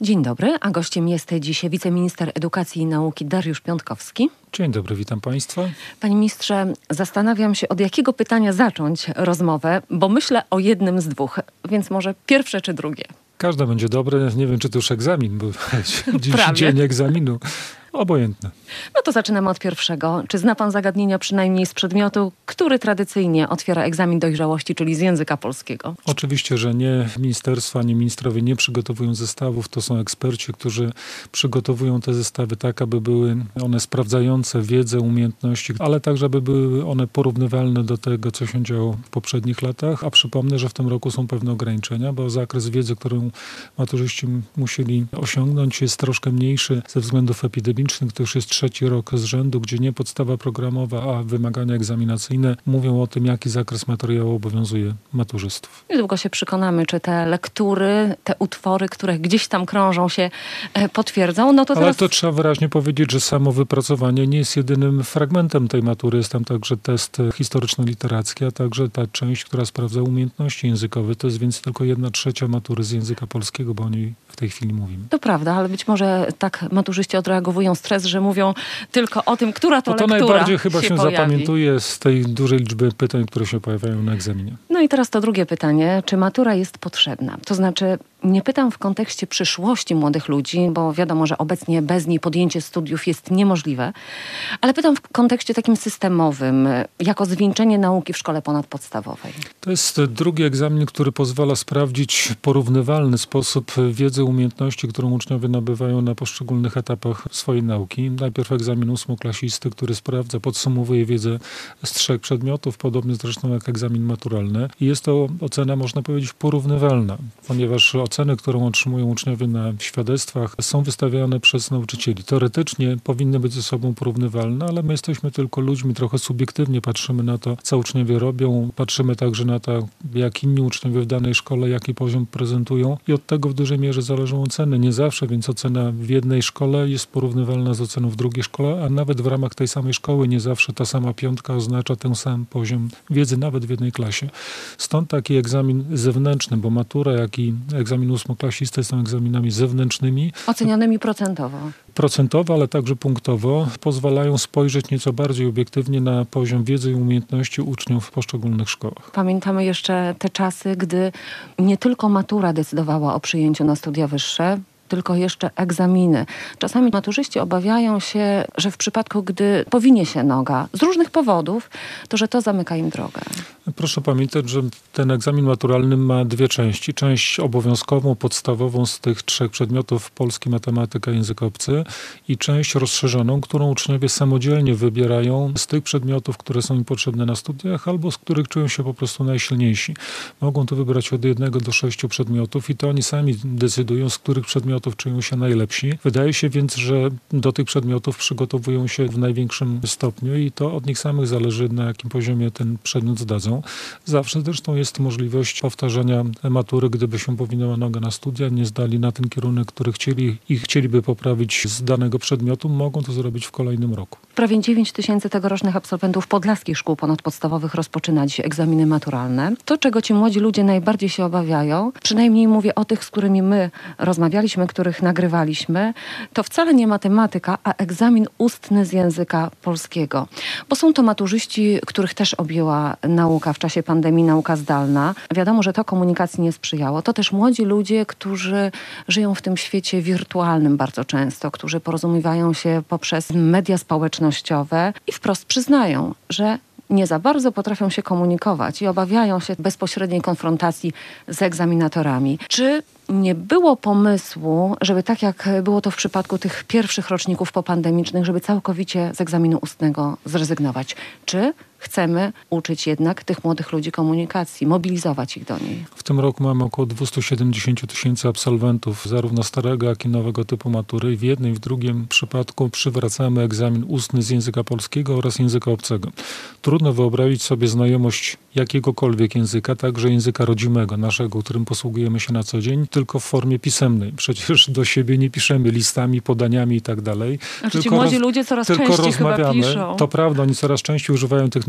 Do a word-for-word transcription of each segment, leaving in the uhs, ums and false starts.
Dzień dobry, a gościem jest dziś wiceminister edukacji i nauki Dariusz Piontkowski. Dzień dobry, witam Państwa. Panie ministrze, zastanawiam się, od jakiego pytania zacząć rozmowę, bo myślę o jednym z dwóch, więc może pierwsze czy drugie? Każde będzie dobre. Nie wiem, czy to już egzamin, bo dziś dzień egzaminu. Obojętne. No to zaczynamy od pierwszego. Czy zna pan zagadnienia przynajmniej z przedmiotu, który tradycyjnie otwiera egzamin dojrzałości, czyli z języka polskiego? Oczywiście, że nie. Ministerstwa, ani ministrowie nie przygotowują zestawów. To są eksperci, którzy przygotowują te zestawy tak, aby były one sprawdzające wiedzę, umiejętności, ale także, aby były one porównywalne do tego, co się działo w poprzednich latach. A przypomnę, że w tym roku są pewne ograniczenia, bo zakres wiedzy, którą maturzyści musieli osiągnąć, jest troszkę mniejszy ze względów epidemii. To już jest trzeci rok z rzędu, gdzie nie podstawa programowa, a wymagania egzaminacyjne mówią o tym, jaki zakres materiału obowiązuje maturzystów. Niedługo się przekonamy, czy te lektury, te utwory, które gdzieś tam krążą, się potwierdzą. No to teraz... Ale to trzeba wyraźnie powiedzieć, że samo wypracowanie nie jest jedynym fragmentem tej matury. Jest tam także test historyczno-literacki, a także ta część, która sprawdza umiejętności językowe. To jest więc tylko jedna trzecia matury z języka polskiego, bo o niej w tej chwili mówimy. To prawda, ale być może tak maturzyści odreagowują stres, że mówią tylko o tym, która to, no to lektura najbardziej chyba się, się zapamiętuje pojawi. z tej dużej liczby pytań, które się pojawiają na egzaminie. No i teraz to drugie pytanie. Czy matura jest potrzebna? To znaczy, nie pytam w kontekście przyszłości młodych ludzi, bo wiadomo, że obecnie bez niej podjęcie studiów jest niemożliwe, ale pytam w kontekście takim systemowym, jako zwieńczenie nauki w szkole ponadpodstawowej. To jest drugi egzamin, który pozwala sprawdzić w porównywalny sposób wiedzę, umiejętności, którą uczniowie nabywają na poszczególnych etapach swojej nauki. Najpierw egzamin ósmoklasisty, który sprawdza, podsumowuje wiedzę z trzech przedmiotów, podobnie zresztą jak egzamin maturalny. I jest to ocena, można powiedzieć, porównywalna, ponieważ oceny, którą otrzymują uczniowie na świadectwach, są wystawiane przez nauczycieli. Teoretycznie powinny być ze sobą porównywalne, ale my jesteśmy tylko ludźmi, trochę subiektywnie patrzymy na to, co uczniowie robią, patrzymy także na to, jak inni uczniowie w danej szkole, jaki poziom prezentują i od tego w dużej mierze zależą oceny. Nie zawsze, więc ocena w jednej szkole jest porównywalna z oceną w drugiej szkole, a nawet w ramach tej samej szkoły nie zawsze ta sama piątka oznacza ten sam poziom wiedzy, nawet w jednej klasie. Stąd taki egzamin zewnętrzny, bo matura, jak i egzamin ósmoklasisty są egzaminami zewnętrznymi. Ocenianymi procentowo. Procentowo, ale także punktowo pozwalają spojrzeć nieco bardziej obiektywnie na poziom wiedzy i umiejętności uczniów w poszczególnych szkołach. Pamiętamy jeszcze te czasy, gdy nie tylko matura decydowała o przyjęciu na studia wyższe, tylko jeszcze egzaminy. Czasami maturzyści obawiają się, że w przypadku, gdy powinie się noga z różnych powodów, to że to zamyka im drogę. Proszę pamiętać, że ten egzamin maturalny ma dwie części. Część obowiązkową, podstawową z tych trzech przedmiotów: polski, matematyka, język obcy, i część rozszerzoną, którą uczniowie samodzielnie wybierają z tych przedmiotów, które są im potrzebne na studiach albo z których czują się po prostu najsilniejsi. Mogą to wybrać od jednego do sześciu przedmiotów i to oni sami decydują, z których przedmiotów czują się najlepsi. Wydaje się więc, że do tych przedmiotów przygotowują się w największym stopniu i to od nich samych zależy, na jakim poziomie ten przedmiot zdadzą. Zawsze zresztą jest możliwość powtarzania matury, gdyby się powinęła noga na studia, nie zdali na ten kierunek, który chcieli i chcieliby poprawić z danego przedmiotu, mogą to zrobić w kolejnym roku. Prawie dziewięć tysięcy tegorocznych absolwentów podlaskich szkół ponadpodstawowych rozpoczyna dziś egzaminy maturalne. To, czego ci młodzi ludzie najbardziej się obawiają, przynajmniej mówię o tych, z którymi my rozmawialiśmy, których nagrywaliśmy, to wcale nie matematyka, a egzamin ustny z języka polskiego. Bo są to maturzyści, których też objęła nauka w czasie pandemii, nauka zdalna. Wiadomo, że to komunikacji nie sprzyjało. To też młodzi ludzie, którzy żyją w tym świecie wirtualnym bardzo często, którzy porozumiewają się poprzez media społecznościowe i wprost przyznają, że nie za bardzo potrafią się komunikować i obawiają się bezpośredniej konfrontacji z egzaminatorami. Czy nie było pomysłu, żeby tak jak było to w przypadku tych pierwszych roczników popandemicznych, żeby całkowicie z egzaminu ustnego zrezygnować? Czy chcemy uczyć jednak tych młodych ludzi komunikacji, mobilizować ich do niej? W tym roku mamy około dwieście siedemdziesiąt tysięcy absolwentów zarówno starego, jak i nowego typu matury. W jednym i w drugim przypadku przywracamy egzamin ustny z języka polskiego oraz języka obcego. Trudno wyobrazić sobie znajomość jakiegokolwiek języka, także języka rodzimego, naszego, którym posługujemy się na co dzień, tylko w formie pisemnej. Przecież do siebie nie piszemy listami, podaniami i tak dalej. Znaczy ci młodzi roz, ludzie coraz częściej chyba piszą. To prawda, oni coraz częściej używają tych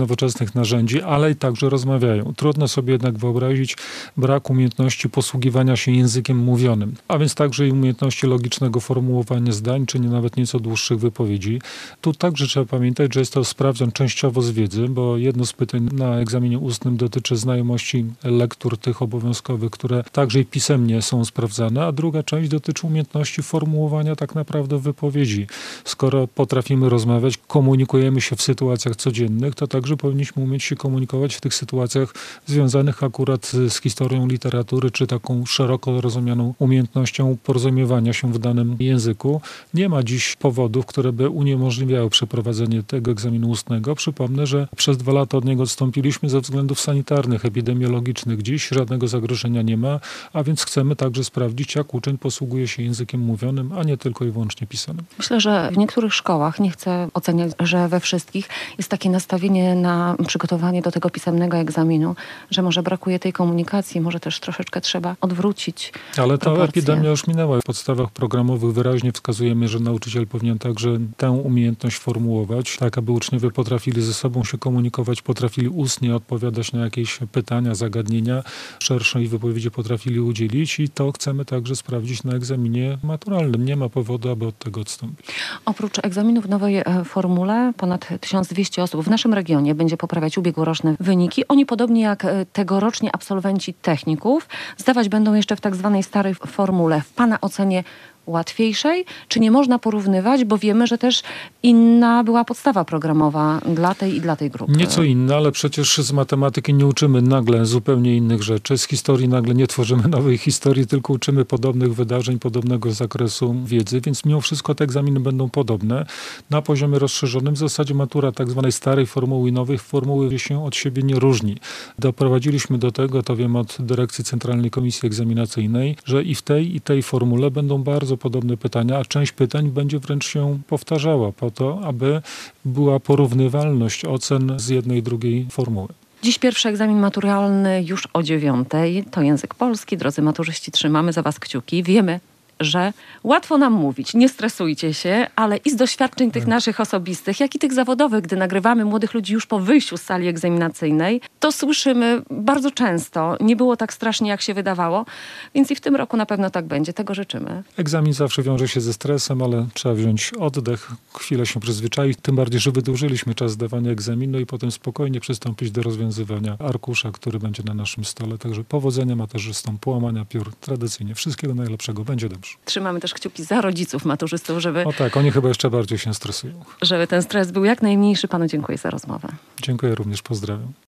nowoczesnych narzędzi, ale i także rozmawiają. Trudno sobie jednak wyobrazić brak umiejętności posługiwania się językiem mówionym, a więc także i umiejętności logicznego formułowania zdań, czy nie nawet nieco dłuższych wypowiedzi. Tu także trzeba pamiętać, że jest to sprawdzian częściowo z wiedzy, bo jedno z pytań na egzaminie ustnym dotyczy znajomości lektur tych obowiązkowych, które także i pisemnie są sprawdzane, a druga część dotyczy umiejętności formułowania tak naprawdę wypowiedzi. Skoro potrafimy rozmawiać, komunikujemy się w sytuacjach codziennych, to także powinniśmy umieć się komunikować w tych sytuacjach związanych akurat z historią literatury, czy taką szeroko rozumianą umiejętnością porozumiewania się w danym języku. Nie ma dziś powodów, które by uniemożliwiały przeprowadzenie tego egzaminu ustnego. Przypomnę, że przez dwa lata od niego odstąpiliśmy ze względów sanitarnych, epidemiologicznych. Dziś żadnego zagrożenia nie ma, a więc chcemy także sprawdzić, jak uczeń posługuje się językiem mówionym, a nie tylko i wyłącznie pisanym. Myślę, że w niektórych szkołach, nie chcę oceniać, że we wszystkich, jest takie nastawienie na przygotowanie do tego pisemnego egzaminu, że może brakuje tej komunikacji, może też troszeczkę trzeba odwrócić Ale ta proporcje. epidemia już minęła. W podstawach programowych wyraźnie wskazujemy, że nauczyciel powinien także tę umiejętność formułować, tak aby uczniowie potrafili ze sobą się komunikować, potrafili ustnie odpowiadać na jakieś pytania, zagadnienia, szerszej wypowiedzi potrafili udzielić i to chcemy także sprawdzić na egzaminie maturalnym. Nie ma powodu, aby od tego odstąpić. Oprócz egzaminu w nowej e, formule ponad tysiąc dwieście osób w naszym regionie będzie poprawiać ubiegłoroczne wyniki. Oni podobnie jak e, tegoroczni absolwenci techników zdawać będą jeszcze w tak zwanej starej formule. W Pana ocenie łatwiejszej? Czy nie można porównywać, bo wiemy, że też inna była podstawa programowa dla tej i dla tej grupy? Nieco inna, ale przecież z matematyki nie uczymy nagle zupełnie innych rzeczy. Z historii nagle nie tworzymy nowej historii, tylko uczymy podobnych wydarzeń, podobnego zakresu wiedzy, więc mimo wszystko te egzaminy będą podobne. Na poziomie rozszerzonym w zasadzie matura tak zwanej starej formuły i nowej formuły się od siebie nie różni. Doprowadziliśmy do tego, to wiem od dyrekcji Centralnej Komisji Egzaminacyjnej, że i w tej i tej formule będą bardzo podobne pytania, a część pytań będzie wręcz się powtarzała po to, aby była porównywalność ocen z jednej i drugiej formuły. Dziś pierwszy egzamin maturalny już o dziewiątej. To język polski. Drodzy maturzyści, trzymamy za was kciuki. Wiemy, że łatwo nam mówić, nie stresujcie się, ale i z doświadczeń tych naszych osobistych, jak i tych zawodowych, gdy nagrywamy młodych ludzi już po wyjściu z sali egzaminacyjnej, to słyszymy bardzo często, nie było tak strasznie, jak się wydawało, więc i w tym roku na pewno tak będzie. Tego życzymy. Egzamin zawsze wiąże się ze stresem, ale trzeba wziąć oddech, chwilę się przyzwyczaić, tym bardziej, że wydłużyliśmy czas zdawania egzaminu i potem spokojnie przystąpić do rozwiązywania arkusza, który będzie na naszym stole. Także powodzenia maturzystom, połamania piór, tradycyjnie. Wszystkiego najlepszego, będzie dobrze. Trzymamy też kciuki za rodziców maturzystów, żeby, O tak, oni chyba jeszcze bardziej się stresują. żeby ten stres był jak najmniejszy. Panu dziękuję za rozmowę. Dziękuję również, pozdrawiam.